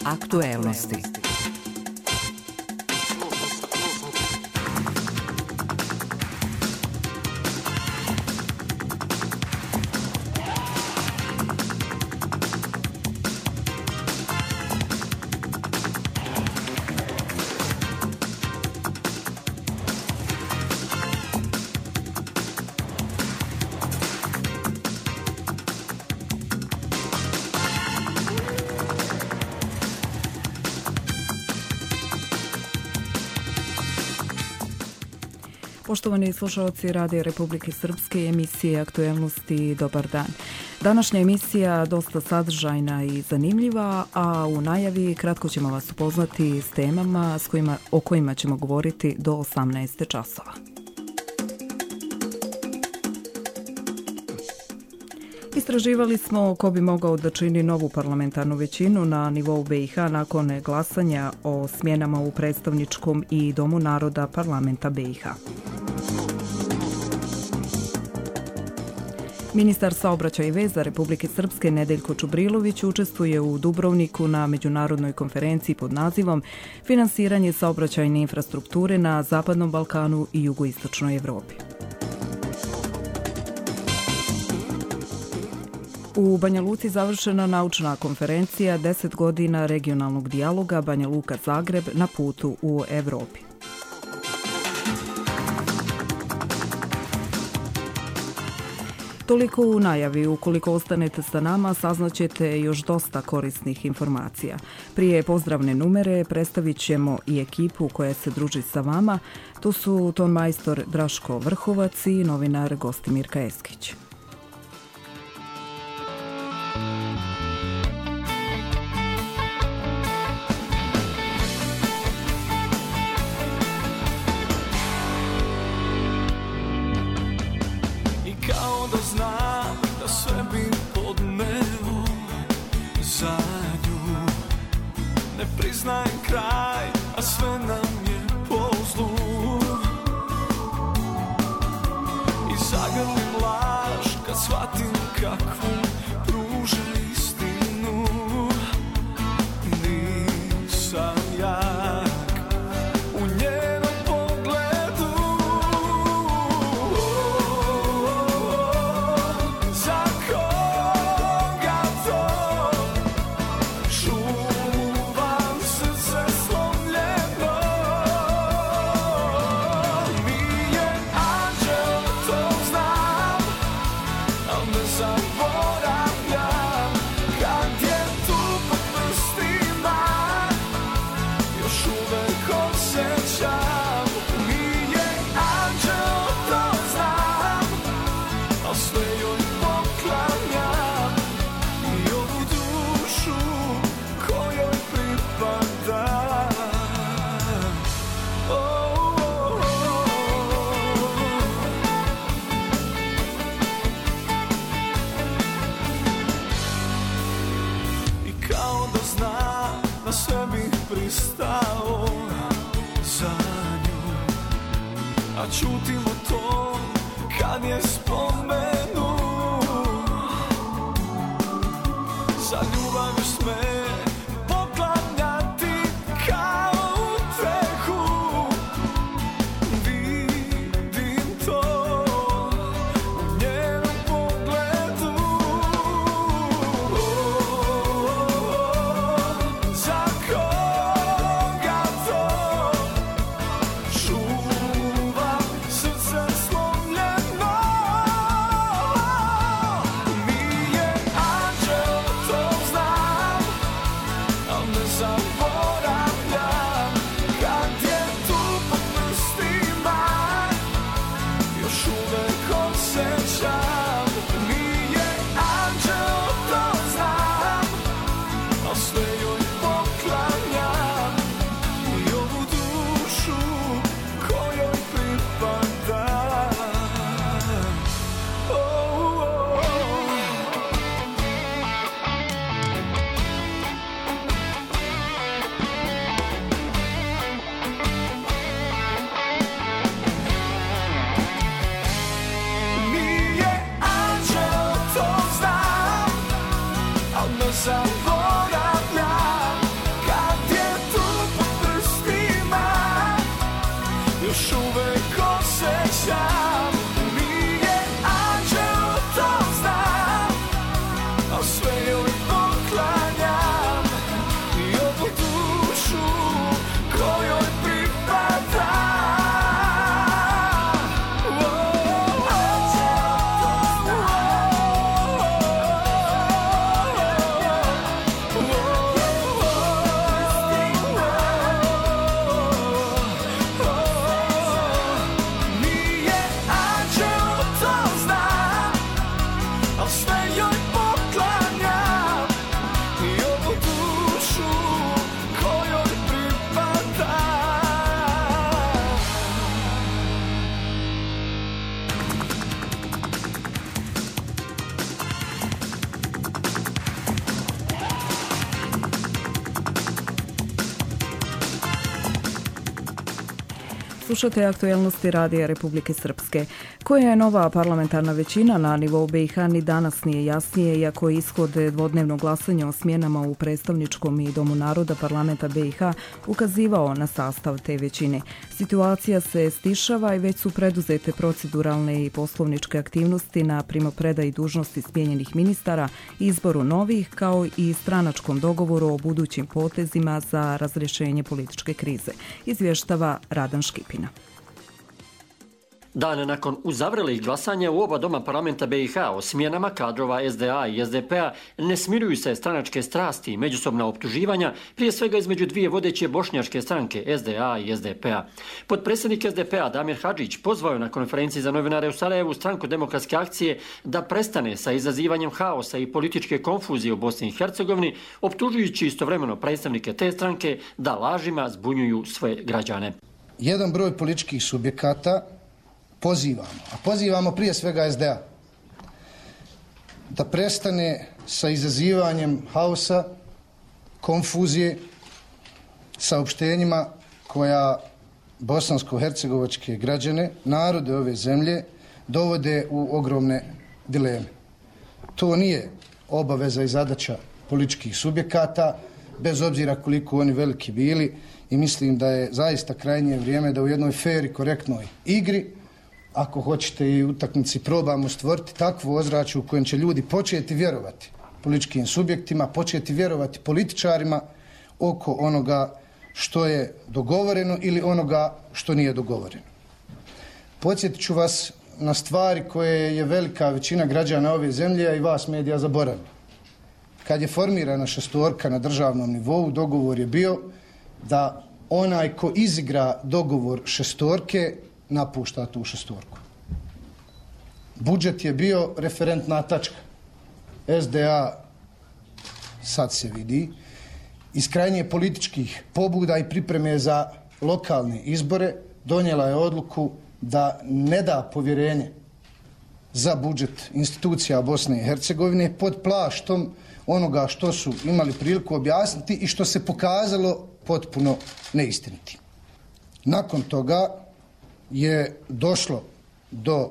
Aktuelnosti. Poštovani slušalci Radija Republike Srpske i emisije Aktuelnosti, dobar dan. Današnja emisija dosta sadržajna i zanimljiva, a u najavi kratko ćemo vas upoznati s temama o kojima ćemo govoriti do 18 časova. Istraživali smo ko bi mogao da čini novu parlamentarnu većinu na nivou BiH nakon glasanja o smjenama u predstavničkom i Domu naroda parlamenta BiH. Ministar saobraćaja i veza Republike Srpske Nedeljko Čubrilović učestvuje u Dubrovniku na međunarodnoj konferenciji pod nazivom Finansiranje saobraćajne infrastrukture na Zapadnom Balkanu i jugoistočnoj Evropi. U Banja Luci završena naučna konferencija 10 godina regionalnog dijaloga Banja Luka-Zagreb na putu u Evropi. Toliko u najavi. Ukoliko ostanete sa nama, saznaćete još dosta korisnih informacija. Prije pozdravne numere predstavit ćemo i ekipu koja se druži sa vama. Tu su tonmajstor Draško Vrhovac i novinar Gostimirka Eskić. Priznajem kraj, a sve nam je po zlu. I zagrlim laž kad shvatim kakvu pruže istinu. Nisam jak u njenom pogledu. Za koga to čuvam srce slomljeno? Nije anđel, to znam, al ne zaboravljam. Kad je tu pod prstima, još uvek osjećam. Nije anđel, to znam, al sve joj poklanjam. I ovu dušu kojoj pripada. I kao da znam, na sve bih pristao za nju, a čutim o tom kad je spomenu. Za ljubav još sme poklanjati kao utehu. Vidim to u njenom pogledu. Za koga to čuvam srce slomljeno? Nije anđel, to znam, al ne zaboravljam. Kad je tu pod prstima, još uvek osjećam. Nije anđel, to znam, al sve joj poklanjam. I ovu dušu kojoj pripada. Nije anđel, to znam, al ne zaboravljam. Slušate aktuelnosti Radija Republike Srpske. Koja je nova parlamentarna većina na nivou BiH ni danas nije jasnije, iako je ishod dvodnevnog glasanja o smjenama u predstavničkom i Domu naroda parlamenta BiH ukazivao na sastav te većine. Situacija se stišava i već su preduzete proceduralne i poslovničke aktivnosti na primopredaji dužnosti smijenjenih ministara, izboru novih, kao i stranačkom dogovoru o budućim potezima za razrješenje političke krize, izvještava Radan Škipina. Dan nakon uzavrelih glasanja u oba doma parlamenta BiH o smjenama kadrova SDA i SDP-a ne smiruju se stranačke strasti i međusobna optuživanja, prije svega između dvije vodeće bošnjačke stranke SDA i SDP-a. Potpredsjednik SDP-a Damir Hadžić pozvao je na konferenciji za novinare u Sarajevu stranku Demokratske akcije da prestane sa izazivanjem haosa i političke konfuzije u Bosni i Hercegovini, optužujući istovremeno predstavnike te stranke da lažima zbunjuju svoje građane. Jedan broj političkih subjekata pozivamo prije svega SDA da prestane sa izazivanjem haosa, konfuzije, saopštenjima koja bosansko-hercegovačke građane, narode ove zemlje, dovode u ogromne dileme. To nije obaveza i zadaća političkih subjekata, bez obzira koliko oni veliki bili, i mislim da je zaista krajnje vrijeme da u jednoj fer i korektnoj igri, ako hoćete i utakmici, probamo stvoriti takvu ozračje u kojem će ljudi početi vjerovati političkim subjektima, početi vjerovati političarima oko onoga što je dogovoreno ili onoga što nije dogovoreno. Podsjetit ću vas na stvari koje je velika većina građana ove zemlje, a i vas medija, zaboravila. Kad je formirana šestorka na državnom nivou, dogovor je bio da onaj ko izigra dogovor šestorke napušta tu šestorku. Budžet je bio referentna tačka. SDA, sad se vidi, iz krajnje političkih pobuda i pripreme za lokalne izbore donijela je odluku da ne da povjerenje za budžet institucija Bosne i Hercegovine pod plaštom onoga što su imali priliku objasniti i što se pokazalo potpuno neistinitim. Nakon toga je došlo do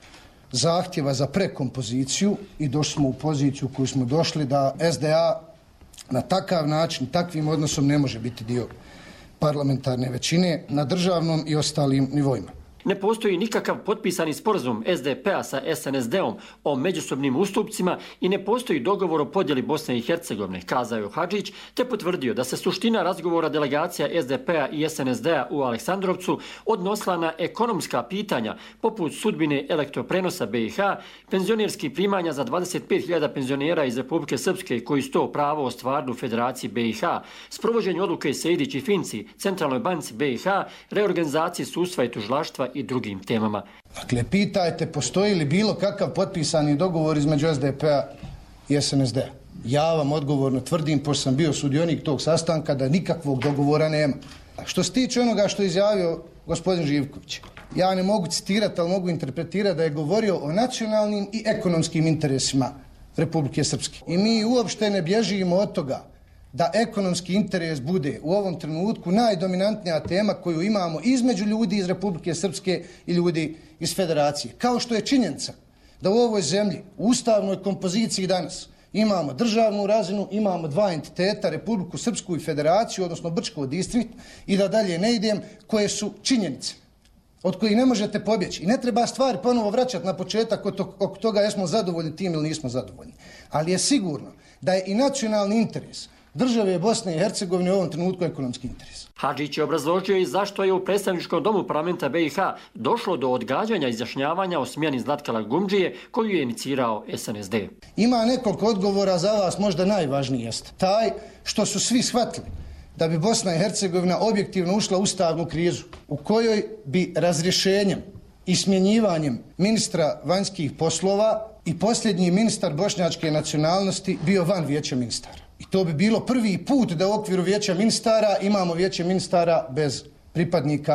zahtjeva za prekompoziciju i došli smo u poziciju koju smo došli da SDA na takav način, takvim odnosom ne može biti dio parlamentarne većine na državnom i ostalim nivoima. Ne postoji nikakav potpisani sporazum SDP-a sa SNSD-om o međusobnim ustupcima i ne postoji dogovor o podjeli Bosne i Hercegovine, kazao je Hadžić, te potvrdio da se suština razgovora delegacija SDP-a i SNSD-a u Aleksandrovcu odnosila na ekonomska pitanja, poput sudbine elektroprenosa BiH, penzionerskih primanja za 25.000 penzionera iz Republike Srpske koji su to pravo ostvarili u Federaciji BiH, sprovođenju odluke Sejdić i Finci, Centralnoj banci BiH, reorganizaciji sudstva i tužilaštva i drugim temama. Dakle, pitajte postoji li bilo kakav potpisani dogovor između SDP-a i SNSD-a. Ja vam odgovorno tvrdim, pošto sam bio sudionik tog sastanka, da nikakvog dogovora nema. A što se tiče onoga što je izjavio gospodin Živković, ja ne mogu citirati, ali mogu interpretirati da je govorio o nacionalnim i ekonomskim interesima Republike Srpske. I mi uopšte ne bježimo od toga da ekonomski interes bude u ovom trenutku najdominantnija tema koju imamo između ljudi iz Republike Srpske i ljudi iz Federacije. Kao što je činjenica da u ovoj zemlji, u ustavnoj kompoziciji danas, imamo državnu razinu, imamo dva entiteta, Republiku Srpsku i Federaciju, odnosno Brčko distrikt, i da dalje ne idem, koje su činjenice od kojih ne možete pobjeći. I ne treba stvari ponovo vraćati na početak oko toga jesmo zadovoljni tim ili nismo zadovoljni. Ali je sigurno da je i nacionalni interes države Bosne i Hercegovine u ovom trenutku ekonomski interes. Hadžić je obrazložio i zašto je u predstavničkom domu parlamenta BiH došlo do odgađanja izjašnjavanja o smjeni Zlatkala Gumdžije koju je inicirao SNSD. Ima nekoliko odgovora, za vas možda najvažniji jest taj što su svi shvatili da bi Bosna i Hercegovina objektivno ušla u ustavnu krizu u kojoj bi razrješenjem i smjenjivanjem ministra vanjskih poslova i posljednji ministar bošnjačke nacionalnosti bio van vijeća ministara. I to bi bilo prvi put da u okviru vijeća ministara imamo vijeće ministara bez pripadnika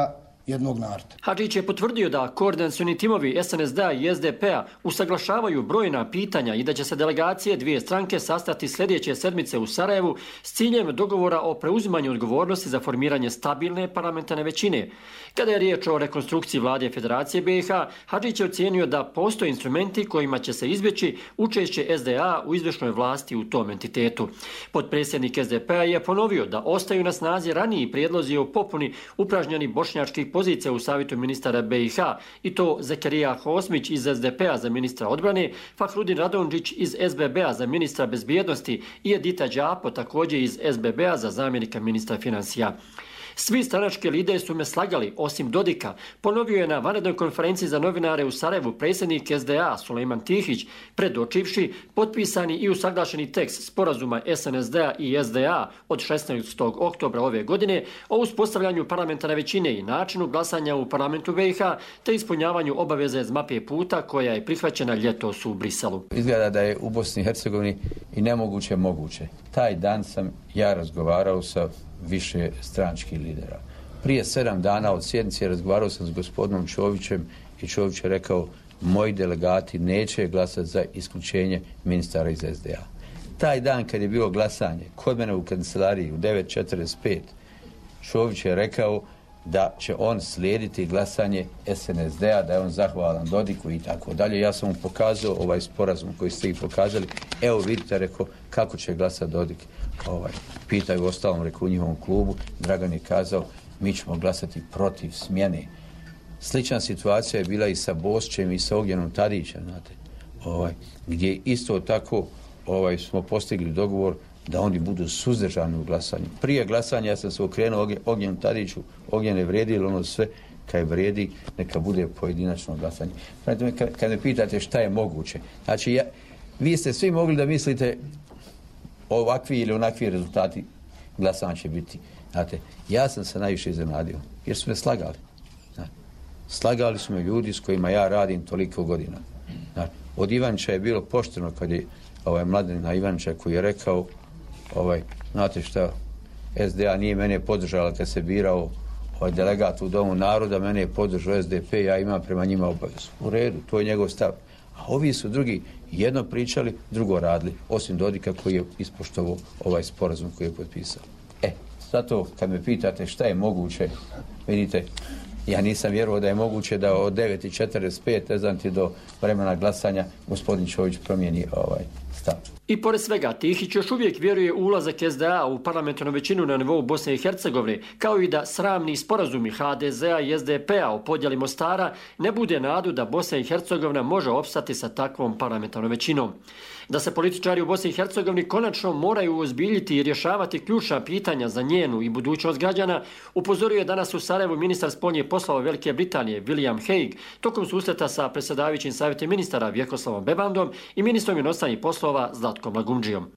jednog naroda. Hadžić je potvrdio da koordinacioni timovi SNSD-a i SDP-a usaglašavaju brojna pitanja i da će se delegacije dvije stranke sastati sljedeće sedmice u Sarajevu s ciljem dogovora o preuzimanju odgovornosti za formiranje stabilne parlamentarne većine. Kada je riječ o rekonstrukciji vlade Federacije BiH, Hadžić je ocijenio da postoje instrumenti kojima će se izbjeći učešće SDA u izvršnoj vlasti u tom entitetu. Potpredsjednik SDP-a je ponovio da ostaju na snazi raniji prijedlozi o popuni upražnjenih bošnjačkih pozicija u Savjetu ministara BiH, i to Zekerija Hosmić iz SDP-a za ministra odbrane, Fahrudin Radončić iz SBB-a za ministra bezbjednosti i Edita Đapo također iz SBB-a za zamjenika ministra financija. Svi stranački lideri su me slagali, osim Dodika, ponovio je na vanrednoj konferenciji za novinare u Sarajevu predsjednik SDA Sulejman Tihić, predočivši potpisani i usaglašeni tekst sporazuma SNSD-a i SDA od 16. oktobra ove godine o uspostavljanju parlamentarne većine i načinu glasanja u parlamentu BiH, te ispunjavanju obaveze iz mape puta koja je prihvaćena ljetos u Briselu. Izgleda da je u Bosni i Hercegovini i nemoguće moguće. Taj dan sam ja razgovarao sa više stranačkih lidera. Prije 7 dana od sjednice razgovarao sam s gospodinom Čovićem i Čović je rekao: moji delegati neće glasati za isključenje ministara iz SDA. Taj dan kad je bilo glasanje kod mene u kancelariji u 9:45, Čović je rekao da će on slijediti glasanje SNSD-a, da je on zahvalan Dodiku i tako dalje. Ja sam mu pokazao ovaj sporazum koji ste ih pokazali. Evo vidite, rekao, kako će glasati Dodik. Pitaju ostalom, rekao, u njihovom klubu. Dragan je kazao: mi ćemo glasati protiv smjene. Slična situacija je bila i sa Bosćem i sa Ognjenom Tadićem, znate, gdje isto tako smo postigli dogovor da oni budu suzdržani u glasanju. Prije glasanja ja sam se okrenuo Ognjenu Tadiću: Ognjen, ne vrijedi ili ono sve? Kad vrijedi, neka bude pojedinačno glasanje. Kad me pitate šta je moguće, znači vi ste svi mogli da mislite ovakvi ili onakvi rezultati glasanja će biti. Znate, ja sam se najviše iznenadio jer su me slagali. Znate, slagali su me ljudi s kojima ja radim toliko godina. Znate, od Ivanića je bilo pošteno kad je Mladenina Ivanića koji je rekao: znate šta, SDA nije mene podržala kad se birao delegat u Domu naroda, mene je podržao SDP, ja imam prema njima obavezu. U redu, to je njegov stav. A ovi su drugi jedno pričali, drugo radili, osim Dodika koji je ispoštovao ovaj sporazum koji je potpisao. Zato kad me pitate šta je moguće, vidite, ja nisam vjerovao da je moguće da od 9:45, ne znam ti, do vremena glasanja gospodin Čović promijeni stav. I pored svega, Tihić još uvijek vjeruje u ulazak SDA u parlamentarnu većinu na nivou Bosne i Hercegovine, kao i da sramni sporazumi HDZ-a i SDP-a o podjeli Mostara ne bude nadu da Bosna i Hercegovina može opstati sa takvom parlamentarnom većinom. Da se političari u Bosni i Hercegovini konačno moraju ozbiljiti i rješavati ključna pitanja za njenu i budućnost građana, upozorio je danas u Sarajevu ministar spoljnih poslova Velike Britanije William Hague tokom susreta sa predsjedavajućim savjetom ministara Vjekoslavom Bebandom i ministrom inostranih poslova Zlatkom Lagumdžijom.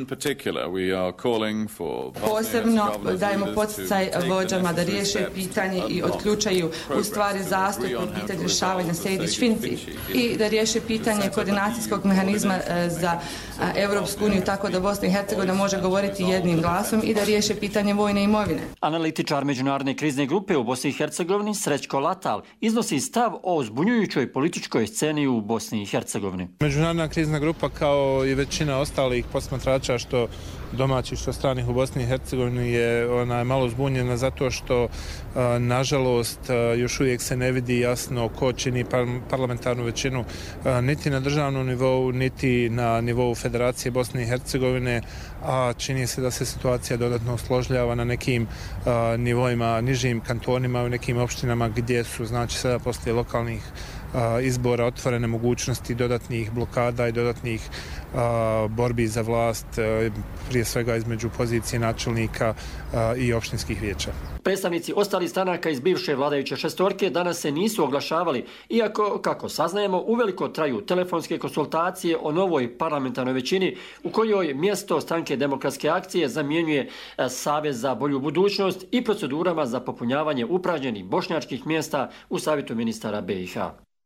Posebno dajemo poticaj vođama da riješe pitanje i otključaju u stvari zastoj po pitanju rješavanja Sejdić-Finci i da riješe pitanje koordinacijskog mehanizma za Europsku uniju, tako da Bosna i Hercegovina može govoriti jednim glasom i da riješe pitanje vojne imovine. Analitičar međunarodne krizne grupe u Bosni i Hercegovini Srećko Latal iznosi stav o zbunjujućoj političkoj sceni u Bosni i Hercegovini. Međunarodna krizna grupa, kao i većina ostalih posmatrača, što domaćih što stranih u Bosni i Hercegovini, je malo zbunjena zato što nažalost još uvijek se ne vidi jasno ko čini parlamentarnu većinu niti na državnom nivou niti na nivou Federacije Bosne i Hercegovine, a čini se da se situacija dodatno osložljava na nekim nivoima, nižim kantonima, u nekim opštinama gdje su, znači, sada poslije lokalnih izbora otvorene mogućnosti dodatnih blokada i dodatnih borbi za vlast, prije svega između pozicije načelnika i opštinskih vijeća. Predstavnici ostalih stranaka iz bivše vladajuće šestorke danas se nisu oglašavali, iako, kako saznajemo, uveliko traju telefonske konsultacije o novoj parlamentarnoj većini u kojoj mjesto Stranke demokratske akcije zamjenjuje Savez za bolju budućnost i procedurama za popunjavanje upražnjenih bošnjačkih mjesta u Savjetu ministara BiH.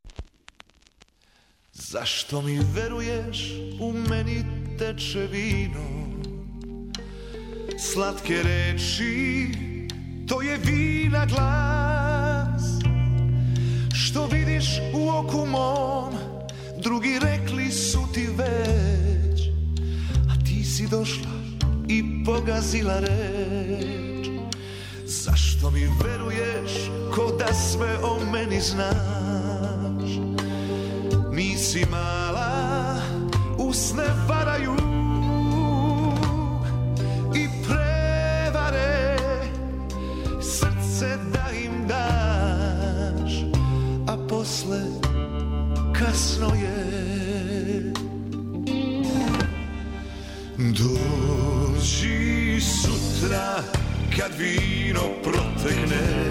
Zašto mi veruješ, u meni teče vino, slatke reči, to je vina glas. što vidiš u oku mom, drugi rekli su ti već, a ti si došla i pogazila reč. Zašto mi veruješ ko da sve o meni znaš? Nisi mala, usne varaju i prevare, srce da im daš, a posle kasno je. Dođi sutra kad vino protekne,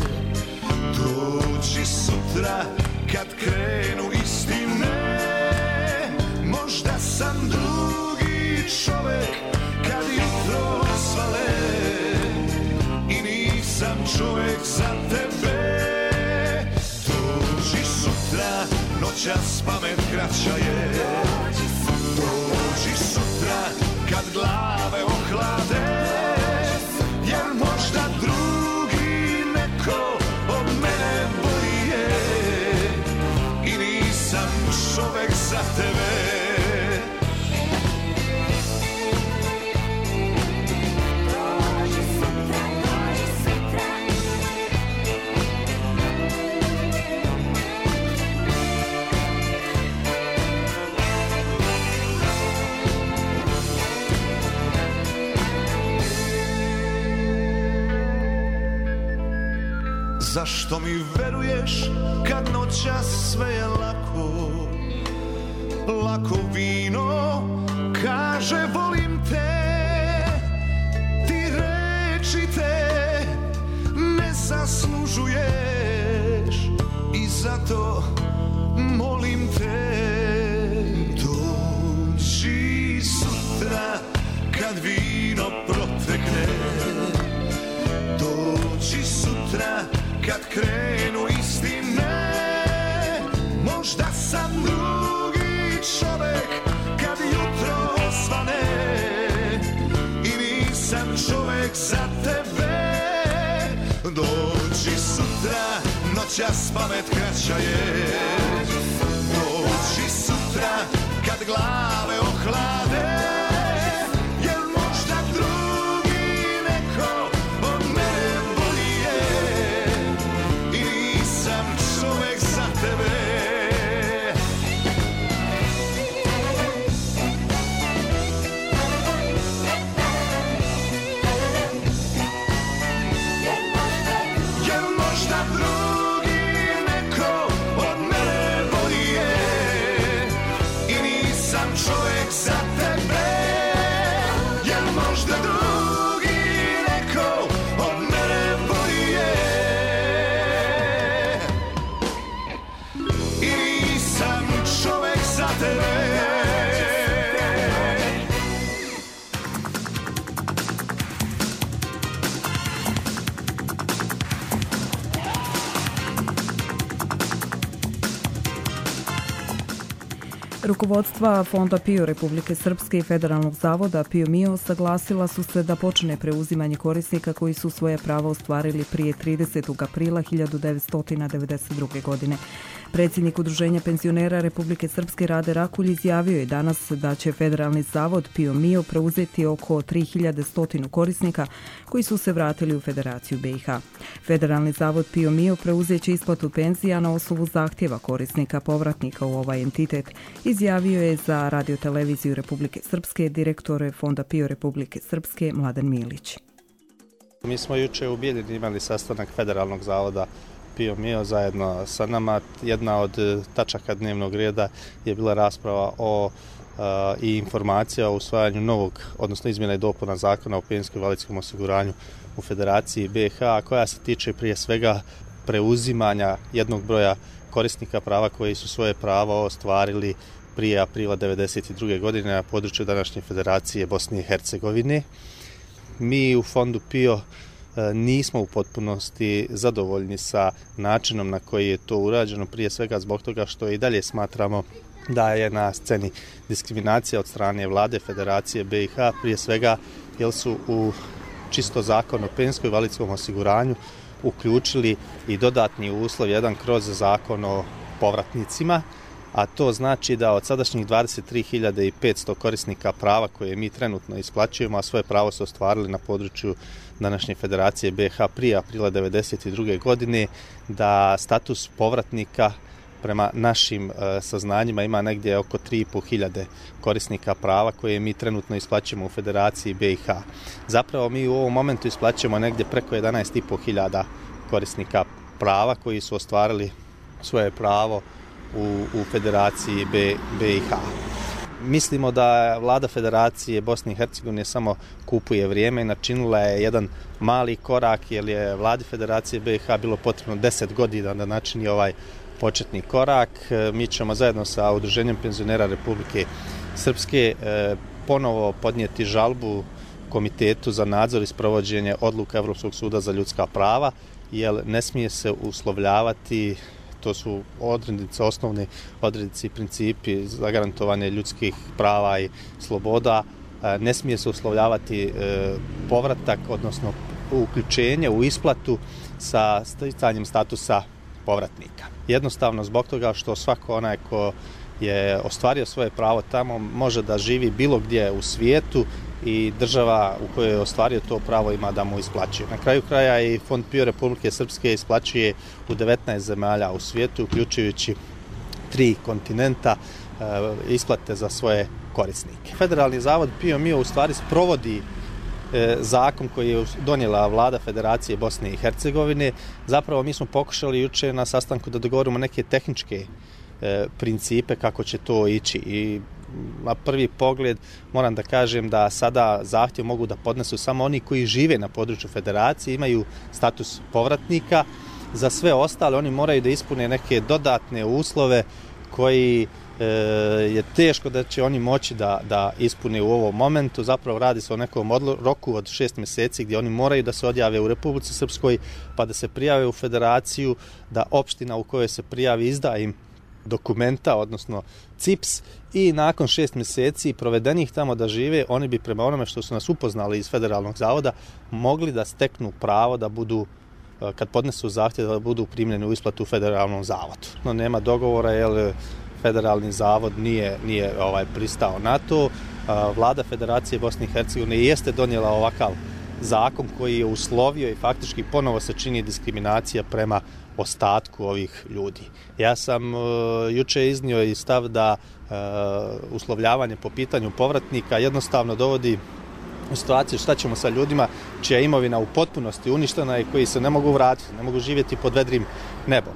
dođi sutra kad krenu istine. Možda sam drugi čovek kad jutro svale i nisam čovek za tebe. Dođi sutra, noćas pamet kraća je. Dođi sutra kad glave ohlade, jer možda drugi neko od mene bolji je i nisam čovek za tebe. Zašto mi veruješ kad noćas sve je lako? Lako vino kaže volim te, ti reči te ne zaslužuješ i zato molim te. Dođi sutra kad vino protekne, dođi sutra kad krenu istine. Možda sam drugi čovek kad jutro osvane i nisam čovek za tebe. Dođi sutra, noćas pamet kraća je. Dođi sutra kad glave ohlade, Rukovodstva Fonda PIO Republike Srpske i Federalnog zavoda PIO MIO saglasila su se da počne preuzimanje korisnika koji su svoje prava ostvarili prije 30. aprila 1992. godine. Predsjednik Udruženja penzionera Republike Srpske Rade Rakulj izjavio je danas da će Federalni zavod PIO MIO preuzeti oko 3100 korisnika koji su se vratili u Federaciju BiH. Federalni zavod PIO MIO preuzeće isplatu penzija na osnovu zahtjeva korisnika povratnika u ovaj entitet, izjavio je za radioteleviziju Republike Srpske direktor Fonda PIO Republike Srpske Mladen Milić. Mi smo juče u Bijeljini imali sastanak Federalnog zavoda PIO MIO zajedno sa nama. Jedna od tačaka dnevnog reda je bila rasprava i informacija o usvajanju novog, odnosno izmjena i dopuna zakona o penzijskom i invalidskom osiguranju u Federaciji BiH, koja se tiče prije svega preuzimanja jednog broja korisnika prava koji su svoje pravo ostvarili prije aprila 1992. godine na području današnje Federacije Bosne i Hercegovine. Mi u Fondu PIO nismo u potpunosti zadovoljni sa načinom na koji je to urađeno, prije svega zbog toga što i dalje smatramo da je na sceni diskriminacija od strane vlade Federacije BiH, prije svega jer su u čisto zakon o penzijskom i invalidskom osiguranju uključili i dodatni uslov jedan kroz zakon o povratnicima, a to znači da od sadašnjih 23.500 korisnika prava koje mi trenutno isplaćujemo, a svoje pravo su ostvarili na području današnje Federacije BiH prije aprila 1992. godine, da status povratnika prema našim saznanjima ima negdje oko 3.500 korisnika prava koje mi trenutno isplaćujemo u Federaciji BiH. Zapravo mi u ovom momentu isplaćujemo negdje preko 11.500 korisnika prava koji su ostvarili svoje pravo u Federaciji BiH. Mislimo da vlada Federacije Bosne i Hercegovine samo kupuje vrijeme i načinila je jedan mali korak, jer je vladi Federacije BiH bilo potrebno 10 godina da načini ovaj početni korak. Mi ćemo zajedno sa Udruženjem penzionera Republike Srpske ponovo podnijeti žalbu Komitetu za nadzor i sprovođenje odluka Evropskog suda za ljudska prava, jer ne smije se uslovljavati, to su odrednice, osnovne odrednice i principi za garantovanje ljudskih prava i sloboda, ne smije se uslovljavati povratak, odnosno uključenje u isplatu sa sticanjem statusa povratnika. Jednostavno zbog toga što svako onaj ko je ostvario svoje pravo tamo može da živi bilo gdje u svijetu i država u kojoj je ostvario to pravo ima da mu isplaćuje. Na kraju kraja i Fond PIO Republike Srpske isplaćuje u 19 zemalja u svijetu, uključujući 3 kontinenta, isplate za svoje korisnike. Federalni zavod PIO u stvari sprovodi zakon koji je donijela vlada Federacije Bosne i Hercegovine. Zapravo mi smo pokušali juče na sastanku da dogovorimo neke tehničke principe kako će to ići i na prvi pogled moram da kažem da sada zahtjev mogu da podnesu samo oni koji žive na području Federacije, imaju status povratnika. Za sve ostale oni moraju da ispune neke dodatne uslove koji je teško da će oni moći da ispune u ovom momentu. Zapravo radi se o nekom roku od 6 mjeseci gdje oni moraju da se odjave u Republici Srpskoj pa da se prijave u Federaciju, da opština u kojoj se prijavi izda im dokumenta, odnosno CIPS, i nakon 6 mjeseci provedenih tamo da žive, oni bi prema onome što su nas upoznali iz Federalnog zavoda mogli da steknu pravo da budu, kad podnesu zahtjev, da budu primljeni u isplatu u Federalnom zavodu. No nema dogovora jer Federalni zavod nije pristao na to. Vlada Federacije Bosne i Hercegovine jeste donijela ovakav zakon koji je uslovio i faktički ponovo se čini diskriminacija prema ostatku ovih ljudi. Ja sam juče iznio i stav da uslovljavanje po pitanju povratnika jednostavno dovodi u situaciju šta ćemo sa ljudima čija imovina u potpunosti uništena i koji se ne mogu vratiti, ne mogu živjeti pod vedrim nebom.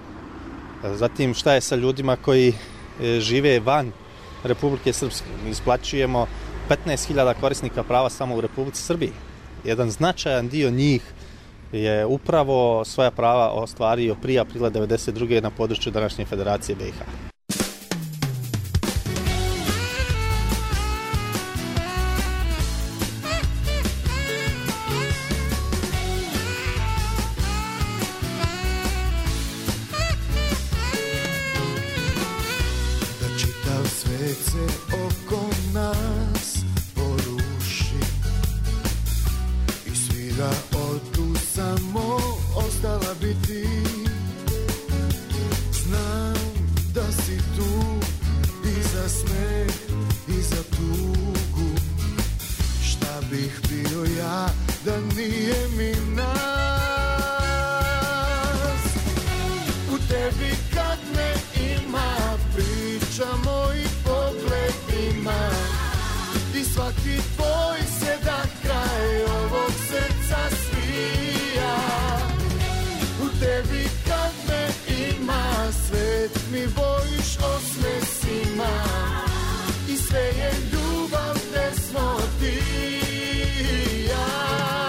Zatim šta je sa ljudima koji žive van Republike Srpske. Mi isplaćujemo 15.000 korisnika prava samo u Republici Srbiji. Jedan značajan dio njih je upravo svoja prava ostvario prije aprila 1992. na području današnje Federacije BiH. Da čitav svet se oko nas poruši i svi da odu, samo ostala bi ti. Znam da si tu i za smeh i za tugu. Šta bih bio ja da nije mi nas? U tebi kad me ima, priča moj pogled ima, i svaki tvoj sedak kraj ovog srca svija. U tebi kad me ima, svet mi bojiš osmesima, i sve je ljubav gde smo ti i ja.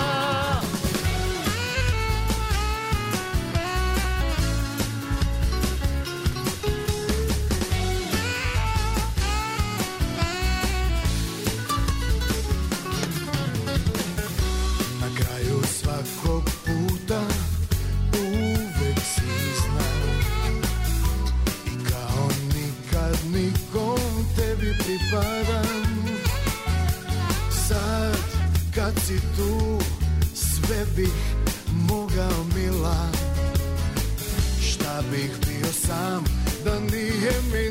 Na kraju svakog puta uvek si znao, i kao nikad nikom tebi pripadam. Sad kad si tu, sve bih mogao mila. Šta bih bio sam da nije mi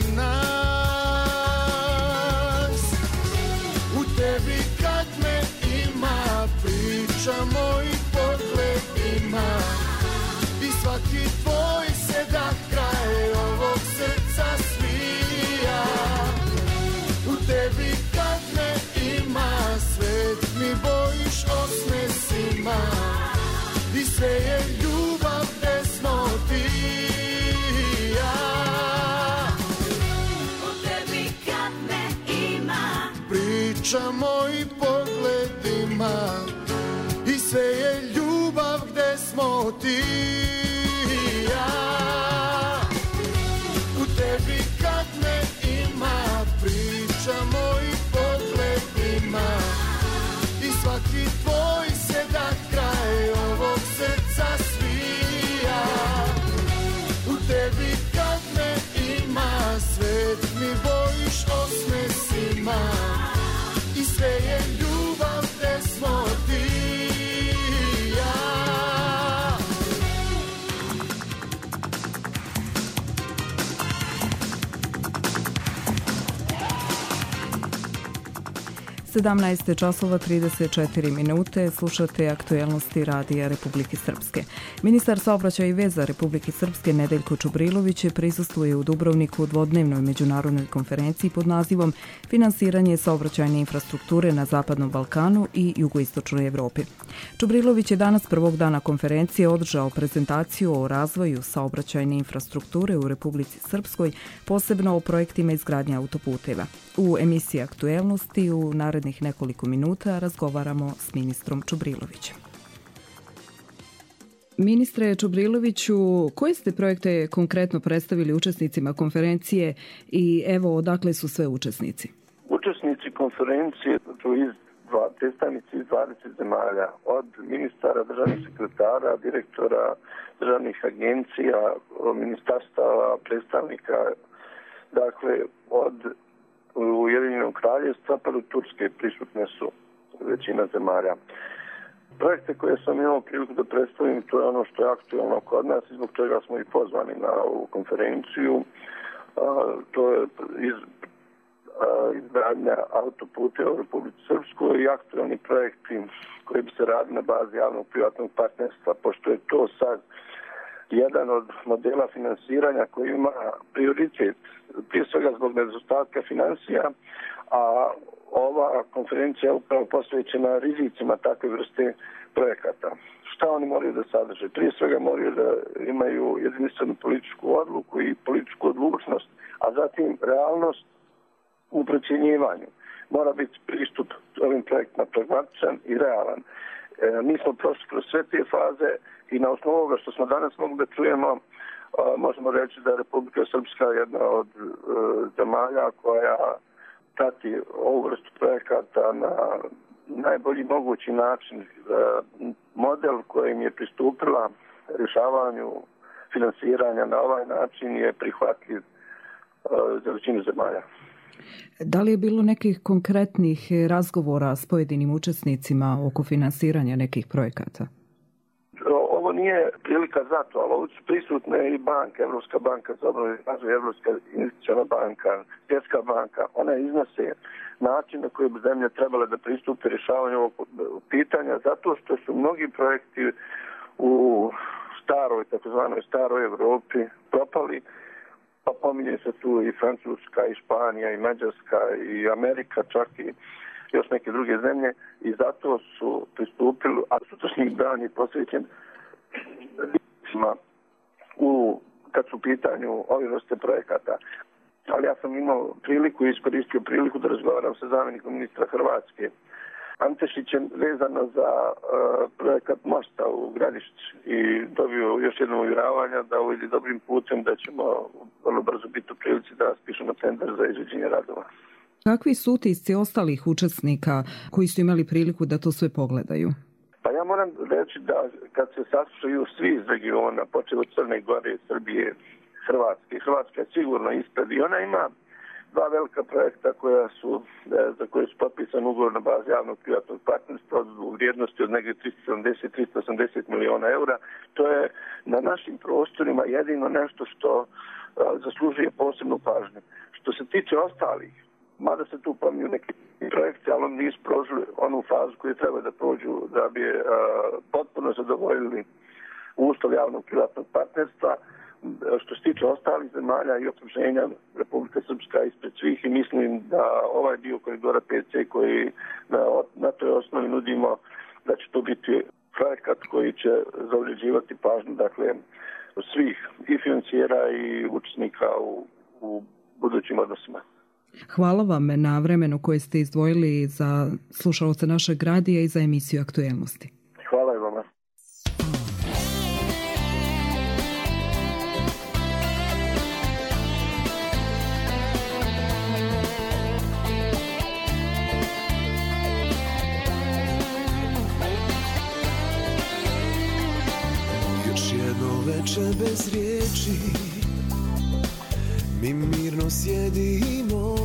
nas. U tebi kad me ima, priča mojih pogledima i svaki tvoj sedak kraj ovog srca svija. U tebi kad me ima, svet mi bojiš osmesima i sve je ljubav gde smo ti i ja. U tebi kad me ima, priča mojih pogledima i sve je ljubav gde smo ti i ja. U tebi kad me ima, priča mojih pogledima i svaki tvoj sedak kraj ovog srca svija. U tebi kad me ima, svet mi bojiš osmesima i sve je ljubav gde smo ti i ja. 17 časova 34 minute, slušate aktuelnosti Radija Republike Srpske. Ministar saobraćaja i veza Republike Srpske Nedeljko Čubrilović prisustvuje u Dubrovniku dvodnevnoj međunarodnoj konferenciji pod nazivom Finansiranje saobraćajne infrastrukture na Zapadnom Balkanu i Jugoistočnoj Evropi. Čubrilović je danas prvog dana konferencije održao prezentaciju o razvoju saobraćajne infrastrukture u Republici Srpskoj, posebno o projektima izgradnje autoputeva. U emisiji Aktuelnosti u narednih nekoliko minuta razgovaramo s ministrom Čubrilovićem. Ministre Čubriloviću, koje ste projekte konkretno predstavili učesnicima konferencije i evo odakle su sve učesnici? Učesnici konferencije su predstavnici iz 20 zemalja, od ministara, državnih sekretara, direktora državnih agencija, ministarstava, predstavnika, dakle od Ujedinjenog kraljevstva pa do Turske prisutne su većina zemalja. Projekte koje sam imao priliku da predstavim, to je ono što je aktualno kod nas i zbog čega smo i pozvani na ovu konferenciju. To je izgradnja autoputeva u Republici Srpskoj i aktualni projekti koji bi se radili na bazi javnog privatnog partnerstva, pošto je to sad jedan od modela finansiranja koji ima prioritet, prije svega zbog nedostatka financija, a ova konferencija je upravo posvećena rizicima takve vrste projekata. Šta oni moraju da sadrže? Prije svega moraju da imaju jedinstvenu političku odluku i političku odlučnost, a zatim realnost u procjenjivanju. Mora biti pristup ovim projektima pragmatičan i realan. Mi smo prošli kroz sve te faze i na osnovu ovoga što smo danas mogli da čujemo, možemo reći da je Republika Srpska jedna od zemalja koja prati ovu vrstu projekata na najbolji mogući način. Model kojim je pristupila rješavanju finansiranja na ovaj način je prihvatljiv za većinu zemalja. Da li je bilo nekih konkretnih razgovora s pojedinim učesnicima oko finansiranja nekih projekata? Ovo nije prilika za to, ali ovo su prisutne i banke, Evropska banka za obnovu i razvoj, Evropska investiciona banka, Svjetska banka. One iznose način na koji bi zemlje trebale da pristupe rješavanju ovog pitanja, zato što su mnogi projekti u staroj, takozvanoj staroj Evropi propali, pa pominje se tu i Francuska, i Španija, i Mađarska, i Amerika, čak i još neke druge zemlje, i zato su pristupili, a sutrašnji dan je posvećen kad su u pitanju ove vrste projekata. Ali ja sam imao priliku i iskoristio priliku da razgovaram sa zamjenikom ministra Hrvatske Antešićem vezano za projekat mosta u Gradišći i dobio još jedno uvjeravanje da ovo ide dobrim putem, da ćemo vrlo brzo biti u prilici da raspišemo tender za izvođenje radova. Kakvi su utisci ostalih učesnika koji su imali priliku da to sve pogledaju? Pa ja moram reći da kad se saslušaju svi iz regiona, počeo od Crne Gore, Srbije, Hrvatske, Hrvatska je sigurno ispred i ona ima dva velika projekta za koje su potpisan ugovor na bazi javnog privatnog partnerstva u vrijednosti od negdje 370-380 miliona eura. To je na našim prostorima jedino nešto što zaslužuje posebnu pažnju. Što se tiče ostalih, mada se tu pominju neki projekti, ali oni nisu prošli onu fazu koju treba da prođu da bi potpuno zadovoljili uslov javnog privatnog partnerstva. Što se tiče ostalih zemalja i okruženja, Republika Srpska ispred svih i mislim da ovaj dio koridora 5C koji na toj osnovi nudimo, da će to biti projekat koji će zavređivati pažnju, dakle, svih i financijera i učesnika u budućim odnosima. Hvala vam na vremenu koje ste izdvojili za slušalce našeg radija i za emisiju Aktuelnosti. Hvala i vama. Veče bez riječi mi mirno sjedimo,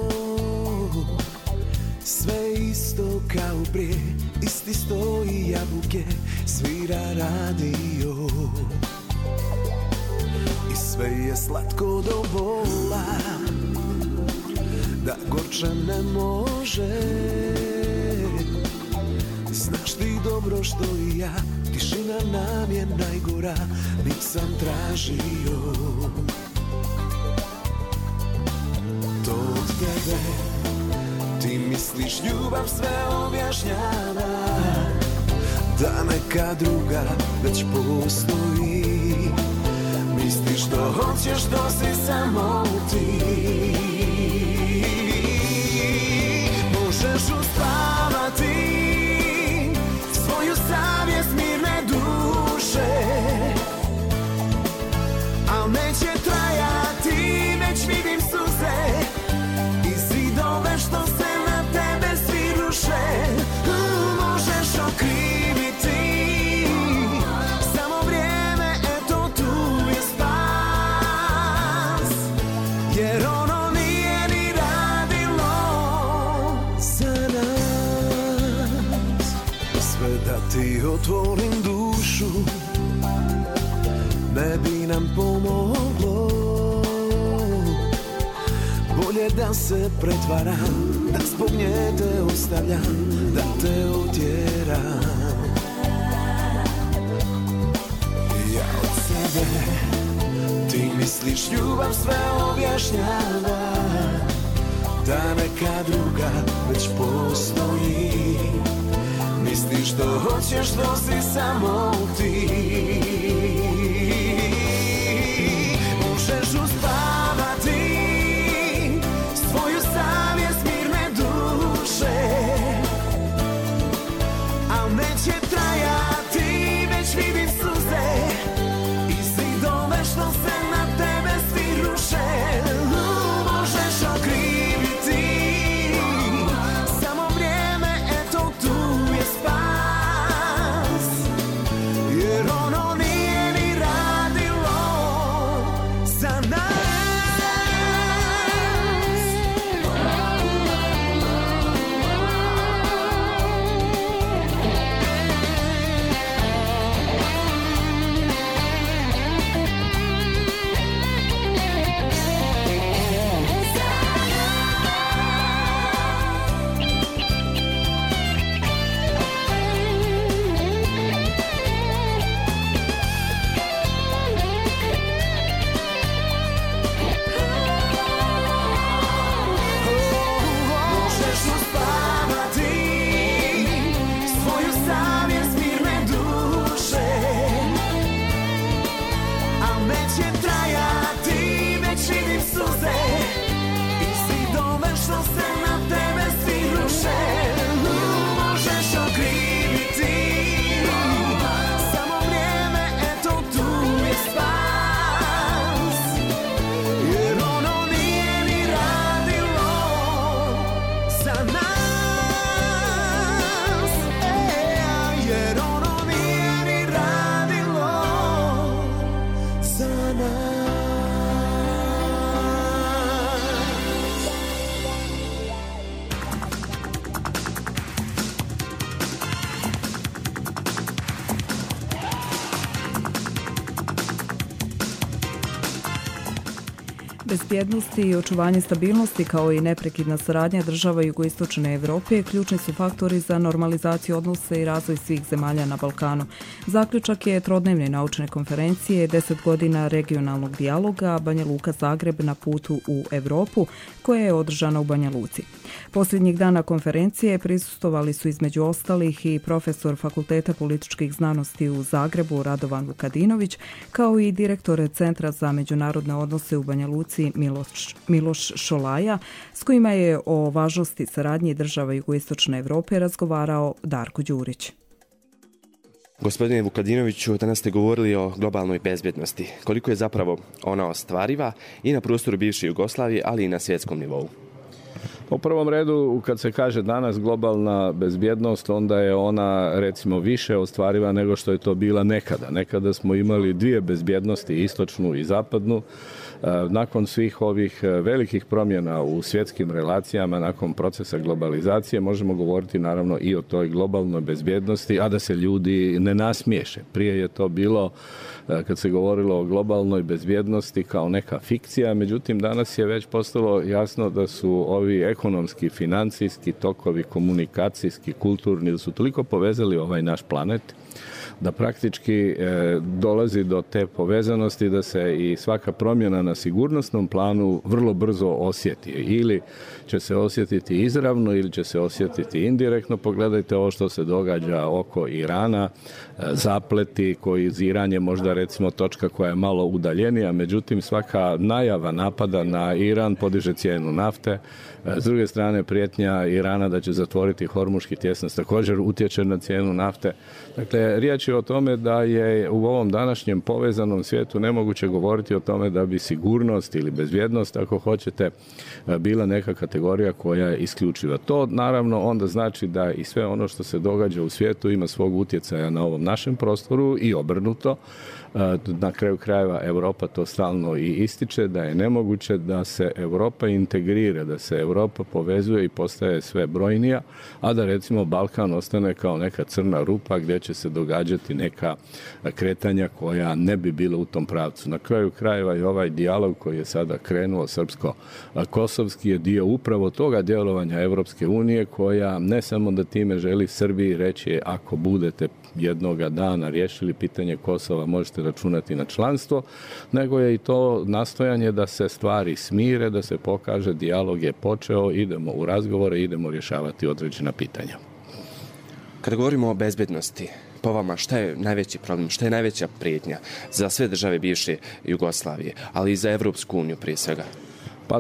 sve isto kao prije, isti stoji jabuke, svira radio i sve je slatko do bola, da gorče ne može. Znaš ti dobro što i ja, tišina nam je najgora, nisam tražio to od tebe. Ti misliš ljubav sve objašnjava, da neka druga već postoji. Misliš što hoćeš, to si samo ti. Možeš uspavati svoju savjest mirne duše, al neće trajati, već vidim suze i zidove što se na tebe svi ruše. Možeš okriviti samo vrijeme, eto tu je spas, jer ono nije ni radilo za nas. Sve da ti otvorim dušu ne bi nam pomoglo, bolje da se pretvaram, da zbog nje te ostavljam, da te otjeram. Ja od sebe, ti misliš ljubav sve objašnjava, da neka druga već postoji. Misliš što hoćeš, to si samo ti. Možeš uspavati svoju savjest mirne duše, al neće trajati, već vidim suze i zidove što se na tebe svi ruše. Možeš okriviti samo vrijeme, eto tu je spas, jer ono nije ni bezbjednosti i očuvanje stabilnosti kao i neprekidna saradnja država jugoistočne Evrope ključni su faktori za normalizaciju odnosa i razvoj svih zemalja na Balkanu. Zaključak je trodnevne naučne konferencije 10 godina regionalnog dijaloga Banja Luka Zagreb na putu u Evropu, koja je održana u Banja Luci. Posljednjih dana konferencije prisustvovali su između ostalih i profesor Fakulteta političkih znanosti u Zagrebu Radovan Vukadinović, kao i direktor Centra za međunarodne odnose u Banja Luci Miloš Šolaja, s kojima je o važnosti saradnje država jugoistočne Evrope razgovarao Darko Đurić. Gospodine Vukadinoviću, danas ste govorili o globalnoj bezbjednosti. Koliko je zapravo ona ostvariva i na prostoru bivše Jugoslavije, ali i na svjetskom nivou? U prvom redu, kad se kaže danas globalna bezbjednost, onda je ona recimo više ostvariva nego što je to bila nekada. Nekada smo imali dvije bezbjednosti, istočnu i zapadnu. Nakon svih ovih velikih promjena u svjetskim relacijama, nakon procesa globalizacije, možemo govoriti naravno i o toj globalnoj bezbjednosti, a da se ljudi ne nasmiješe. Prije je to bilo, kad se govorilo o globalnoj bezbjednosti, kao neka fikcija, međutim danas je već postalo jasno da su ovi ekonomski, financijski tokovi, komunikacijski, kulturni, da su toliko povezali ovaj naš planet, da praktički dolazi do te povezanosti da se i svaka promjena na sigurnosnom planu vrlo brzo osjeti. Ili će se osjetiti izravno ili će se osjetiti indirektno. Pogledajte ovo što se događa oko Irana, zapleti koji iz Iran je možda recimo točka koja je malo udaljenija, međutim svaka najava napada na Iran podiže cijenu nafte. S druge strane, prijetnja Irana da će zatvoriti Hormuški tjesnac također utječe na cijenu nafte. Dakle, riječ je o tome da je u ovom današnjem povezanom svijetu nemoguće govoriti o tome da bi sigurnost ili bezbjednost, ako hoćete, bila neka kategorija koja je isključiva. To naravno onda znači da i sve ono što se događa u svijetu ima svog utjecaja na ovom našem prostoru i obrnuto. Na kraju krajeva Europa to stalno i ističe da je nemoguće da se Europa integrira, da se Europa povezuje i postaje sve brojnija, a da recimo Balkan ostane kao neka crna rupa gdje će se događati neka kretanja koja ne bi bila u tom pravcu. Na kraju krajeva i ovaj dijalog koji je sada krenuo srpsko-kosovski je dio upravo toga djelovanja Europske unije koja ne samo da time želi Srbiji reći ako budete jednoga dana riješili pitanje Kosova možete računati na članstvo, nego je i to nastojanje da se stvari smire, da se pokaže dijalog je počeo, idemo u razgovore, idemo rješavati određena pitanja. Kada govorimo o bezbjednosti, po vama šta je najveći problem, šta je najveća prijetnja za sve države bivše Jugoslavije, ali i za Evropsku uniju prije svega? Pa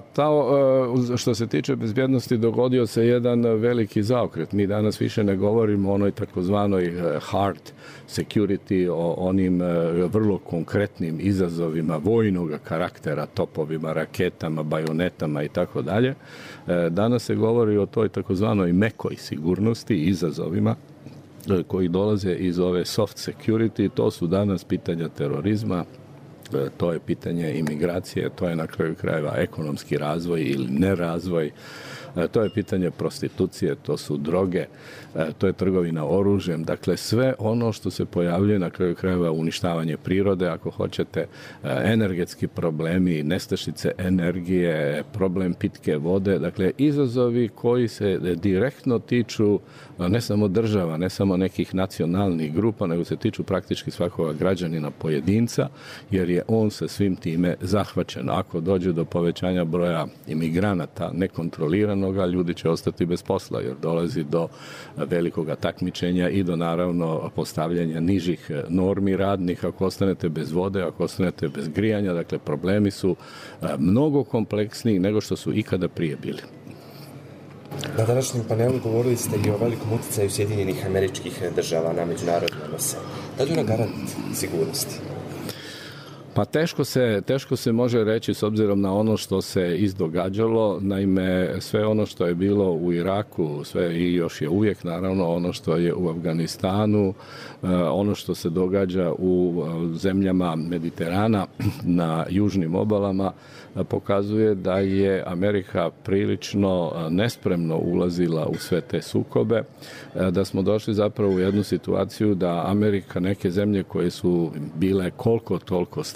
što se tiče bezbjednosti dogodio se jedan veliki zaokret. Mi danas više ne govorimo o onoj takozvanoj hard security, o onim vrlo konkretnim izazovima vojnog karaktera, topovima, raketama, bajonetama i tako dalje. Danas se govori o toj takozvanoj mekoj sigurnosti, izazovima koji dolaze iz ove soft security. To su danas pitanja terorizma, to je pitanje imigracije, to je na kraju krajeva ekonomski razvoj ili nerazvoj, to je pitanje prostitucije, to su droge, to je trgovina oružjem, dakle sve ono što se pojavljuje na kraju krajeva uništavanje prirode, ako hoćete, energetski problemi, nestašice energije, problem pitke vode, dakle izazovi koji se direktno tiču ne samo država, ne samo nekih nacionalnih grupa, nego se tiču praktički svakoga građanina pojedinca, jer je on sa svim time zahvaćen. Ako dođe do povećanja broja imigranata nekontroliranoga, ljudi će ostati bez posla, jer dolazi do velikoga takmičenja i do naravno postavljanja nižih normi radnih. Ako ostanete bez vode, ako ostanete bez grijanja, dakle problemi su mnogo kompleksniji nego što su ikada prije bili. Na današnjem panelu govorili ste i o velikom utjecaju Sjedinjenih Američkih Država na međunarodne odnose. Da li je ona garant sigurnosti? Pa teško se može reći s obzirom na ono što se izdogađalo. Naime, sve ono što je bilo u Iraku, sve i još je uvijek naravno ono što je u Afganistanu, ono što se događa u zemljama Mediterana na južnim obalama, pokazuje da je Amerika prilično nespremno ulazila u sve te sukobe, da smo došli zapravo u jednu situaciju da Amerika, neke zemlje koje su bile koliko toliko stabilne,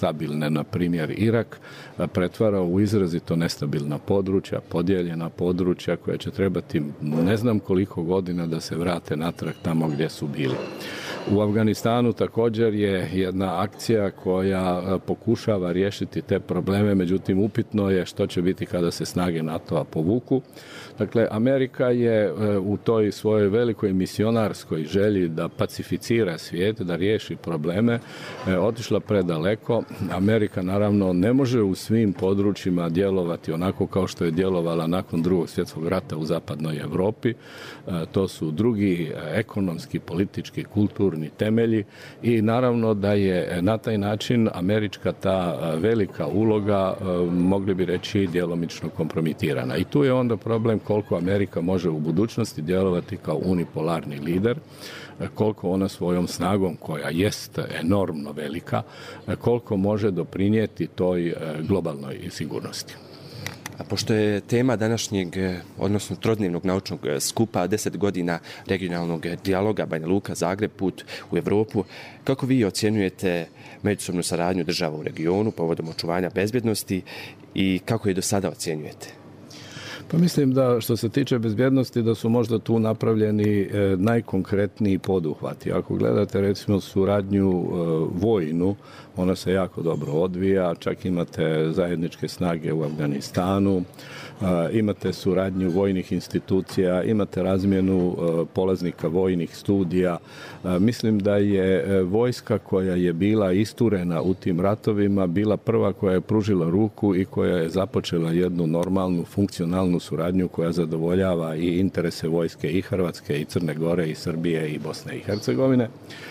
stabilne, na primjer Irak, pretvarao u izrazito nestabilna područja, podijeljena područja koja će trebati ne znam koliko godina da se vrate natrag tamo gdje su bili. U Afganistanu također je jedna akcija koja pokušava riješiti te probleme, međutim upitno je što će biti kada se snage NATO-a povuku. Dakle, Amerika je u toj svojoj velikoj misionarskoj želji da pacificira svijet, da riješi probleme, otišla predaleko. Amerika naravno ne može u svim područjima djelovati onako kao što je djelovala nakon Drugog svjetskog rata u zapadnoj Europi. To su drugi ekonomski, politički, kulturni temelji i naravno da je na taj način američka ta velika uloga, mogli bi reći, djelomično kompromitirana. I tu je onda problem koliko Amerika može u budućnosti djelovati kao unipolarni lider, koliko ona svojom snagom, koja jest enormno velika, koliko može doprinijeti toj globalnoj sigurnosti. A pošto je tema današnjeg, odnosno trodnevnog naučnog skupa 10 godina regionalnog dijaloga Banja Luka, Zagreb, put u Europu, kako vi ocjenjujete međusobnu saradnju država u regionu povodom očuvanja bezbjednosti i kako je do sada ocjenjujete? Pa mislim da što se tiče bezbjednosti da su možda tu napravljeni najkonkretniji poduhvati. Ako gledate recimo suradnju vojnu, ona se jako dobro odvija, čak imate zajedničke snage u Afganistanu, imate suradnju vojnih institucija, imate razmjenu polaznika vojnih studija. Mislim da je vojska koja je bila isturena u tim ratovima bila prva koja je pružila ruku i koja je započela jednu normalnu, funkcionalnu suradnju koja zadovoljava i interese vojske i Hrvatske i Crne Gore i Srbije i Bosne i Hercegovine.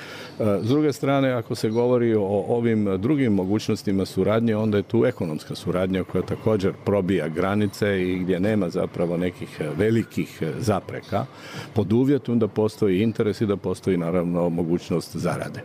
S druge strane, ako se govori o ovim drugim mogućnostima suradnje, onda je tu ekonomska suradnja koja također probija granice i gdje nema zapravo nekih velikih zapreka, pod uvjetom da postoji interes i da postoji naravno mogućnost zarade.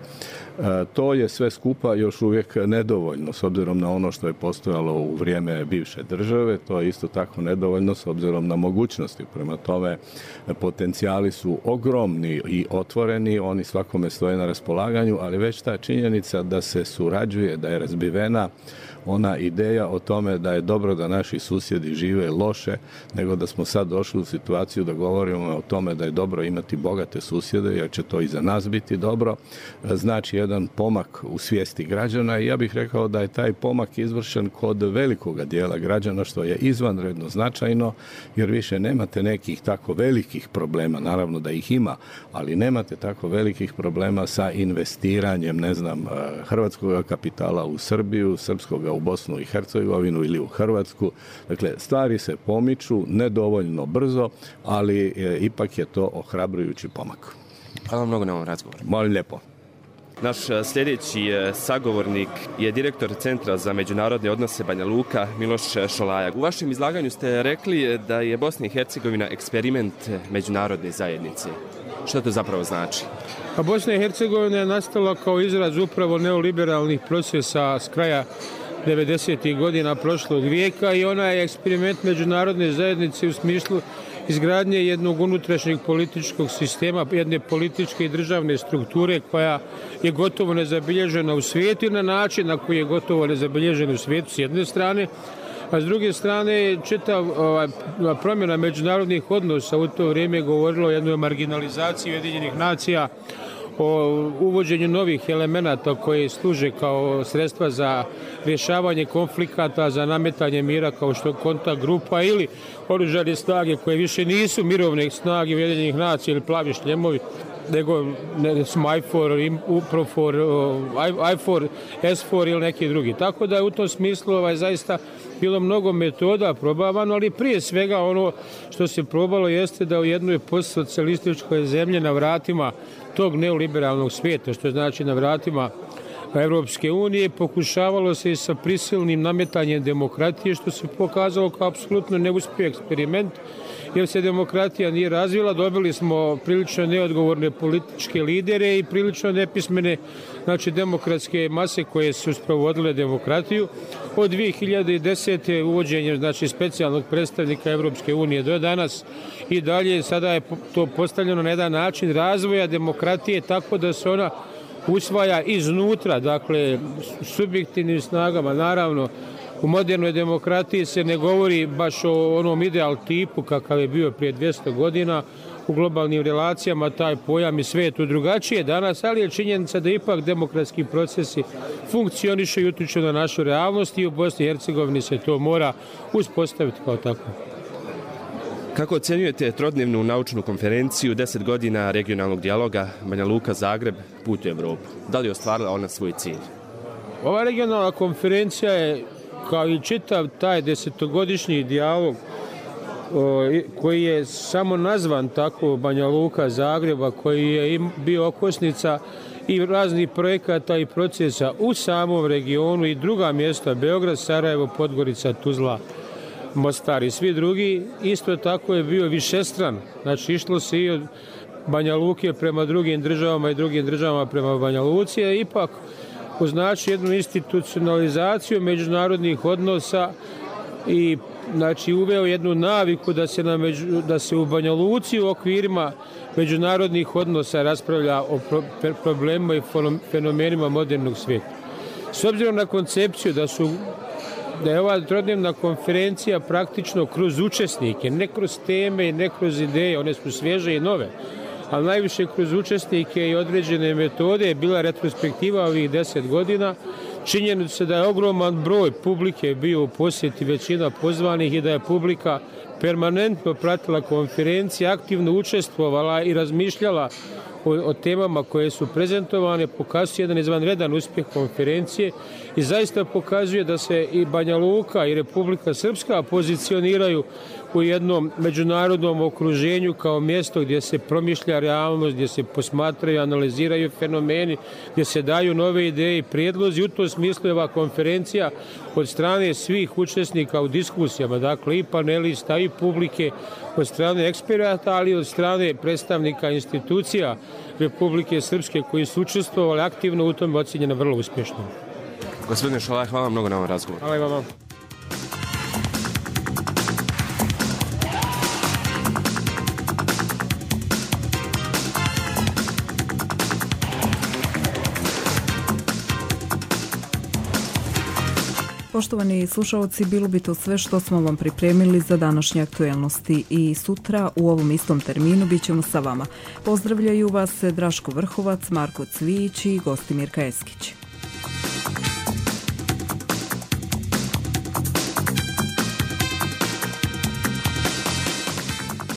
To je sve skupa još uvijek nedovoljno s obzirom na ono što je postojalo u vrijeme bivše države, to je isto tako nedovoljno s obzirom na mogućnosti. Prema tome, potencijali su ogromni i otvoreni, oni svakome stoje na raspolaganju, ali već ta činjenica da se surađuje, da je razbivena ona ideja o tome da je dobro da naši susjedi žive loše, nego da smo sad došli u situaciju da govorimo o tome da je dobro imati bogate susjede, jer će to i za nas biti dobro, znači jedan pomak u svijesti građana i ja bih rekao da je taj pomak izvršen kod velikoga dijela građana, što je izvanredno značajno, jer više nemate nekih tako velikih problema, naravno da ih ima, ali nemate tako velikih problema sa investiranjem, ne znam, hrvatskog kapitala u Srbiju, srpskog u Bosnu i Hercegovinu ili u Hrvatsku. Dakle, stvari se pomiču, nedovoljno brzo, ali ipak je to ohrabrujući pomak. Hvala mnogo na ovom razgovoru. Molim lijepo. Naš sljedeći sagovornik je direktor Centra za međunarodne odnose Banja Luka, Miloš Šolajag. U vašem izlaganju ste rekli da je Bosna i Hercegovina eksperiment međunarodne zajednice. Što to zapravo znači? A Bosna i Hercegovina je nastala kao izraz upravo neoliberalnih procesa s kraja 90. godina prošlog vijeka i ona je eksperiment međunarodne zajednice u smislu izgradnje jednog unutrašnjeg političkog sistema, jedne političke i državne strukture koja je gotovo nezabilježena u svijetu i na način na koji je gotovo nezabilježena u svijetu s jedne strane, a s druge strane čitav promjena međunarodnih odnosa u to vrijeme govorilo o jednoj marginalizaciji Ujedinjenih nacija, o uvođenju novih elemenata koji služe kao sredstva za rješavanje konflikata, za nametanje mira kao što je kontakt grupa ili oružane snage koje više nisu mirovne snage Ujedinjenih nacija ili plavi šljemovi, nego IFOR, UPROFOR, IFOR, SFOR ili neki drugi. Tako da je u tom smislu zaista bilo mnogo metoda probavano, ali prije svega ono što se probalo jeste da u jednoj postsocijalističkoj zemlji na vratima tog neoliberalnog svijeta, što znači na vratima Europske unije, pokušavalo se i sa prisilnim nametanjem demokratije, što se pokazalo kao apsolutno neuspio eksperiment, jer se demokratija nije razvila, dobili smo prilično neodgovorne političke lidere i prilično nepismene, znači demokratske mase koje su sprovodile demokratiju. Od 2010. uvođenjem, znači, specijalnog predstavnika Europske unije do danas i dalje, sada je to postavljeno na jedan način razvoja demokratije tako da se ona usvaja iznutra, dakle subjektivnim snagama. Naravno, u modernoj demokratiji se ne govori baš o onom ideal tipu kakav je bio prije 200 godina, u globalnim relacijama taj pojam i sve je tu drugačije danas, ali je činjenica da ipak demokratski procesi funkcionišu i utiču na našu realnost i u Bosni i Hercegovini se to mora uspostaviti kao tako. Kako ocjenjujete trodnevnu naučnu konferenciju 10 godina regionalnog dijaloga Banja Luka Zagreb put u Evropu? Da li je ostvarila ona svoj cilj? Ova regionalna konferencija je, kao i čitav taj 10-godišnji dijalog koji je samo nazvan tako Banja Luka Zagreba, koji je bio okosnica i raznih projekata i procesa u samom regionu i druga mjesta, Beograd, Sarajevo, Podgorica, Tuzla, Mostar i svi drugi, isto tako je bio višestran. Znači išlo se i od Banja Luke prema drugim državama i drugim državama prema Banja Luci, a ipak označi jednu institucionalizaciju međunarodnih odnosa i znači uveo jednu naviku da se u Banja Luci u okvirima međunarodnih odnosa raspravlja o problemima i fenomenima modernog svijeta. S obzirom na koncepciju da je ova trodnevna konferencija praktično kroz učesnike, ne kroz teme i ne kroz ideje, one su svježe i nove, ali najviše kroz učesnike i određene metode je bila retrospektiva ovih 10 godina. Činjenica se da je ogroman broj publike bio u posjeti, većina pozvanih i da je publika permanentno pratila konferencije, aktivno učestvovala i razmišljala o temama koje su prezentovane, pokazuje jedan izvanredan uspjeh konferencije i zaista pokazuje da se i Banja Luka i Republika Srpska pozicioniraju u jednom međunarodnom okruženju kao mjesto gdje se promišlja realnost, gdje se posmatraju, analiziraju fenomeni, gdje se daju nove ideje i prijedlozi. U tom smislu je ova konferencija od strane svih učesnika u diskusijama, dakle i panelista i publike, od strane eksperata, ali od strane predstavnika institucija Republike Srpske koji su učestvovali aktivno u tome, ocjenjena vrlo uspješno. Gospodine Šolaj, hvala mnogo na ovom razgovoru. Hvala i vama. Poštovani slušalci, bilo bi to sve što smo vam pripremili za današnje aktuelnosti i sutra u ovom istom terminu bit ćemo sa vama. Pozdravljaju vas Draško Vrhovac, Marko Cvijić i Gostimir Kajeskić.